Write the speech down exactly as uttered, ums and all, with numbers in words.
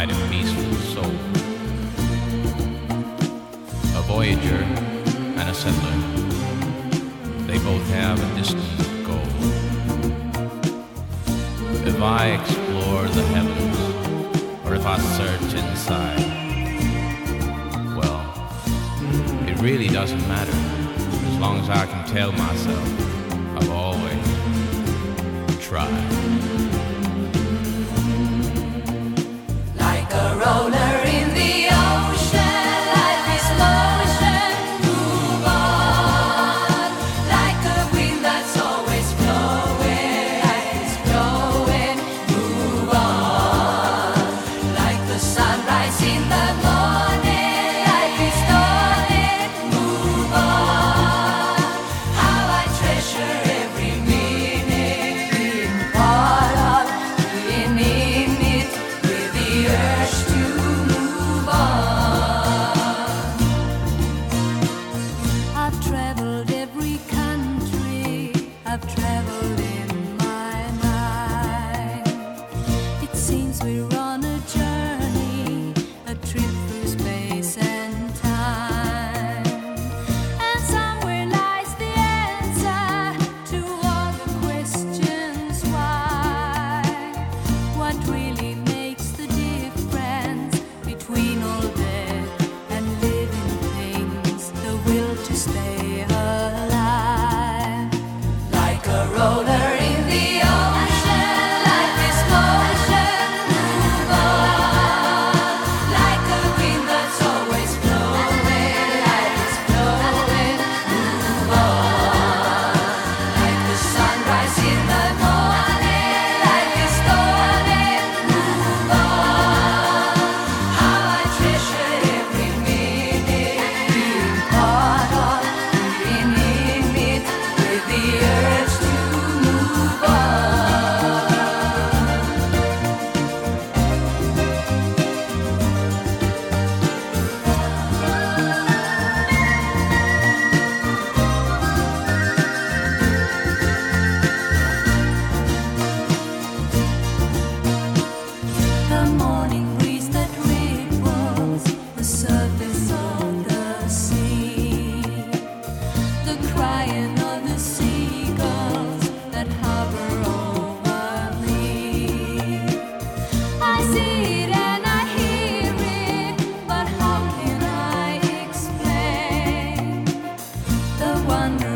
quiet and peaceful soul. A voyager and a settler, they both have a distant goal. If I explore the heavens, or if I search inside, well, it really doesn't matter, as long as I can tell myself I've always tried. Like a roller in the ocean, life is motion, move on. Like a wind that's always blowing, life is blowing, move on. Like the sunrise in the morning, life is dawning, move on. How I treasure every minute, being part of, being in it, with the urge to move on. I've traveled every country, I've traveled in my mind. It seems we're on a journey, a trip through space and time. And somewhere lies the answer to all the questions why. What really makes the difference between all death and living things? The will to stay alive. Like a roller in the ocean, life is motion, move on. Like a wind that's always blowing, life is blowing, move on. Like the sunrise in the morning, life is dawning, move on. How I treasure every minute, being part of, being in it, with the urge to move on. The morning breeze that ripples the surface of the sea, the crying of the seagulls that hover over me. I see it and I hear it, but how can I explain the wonder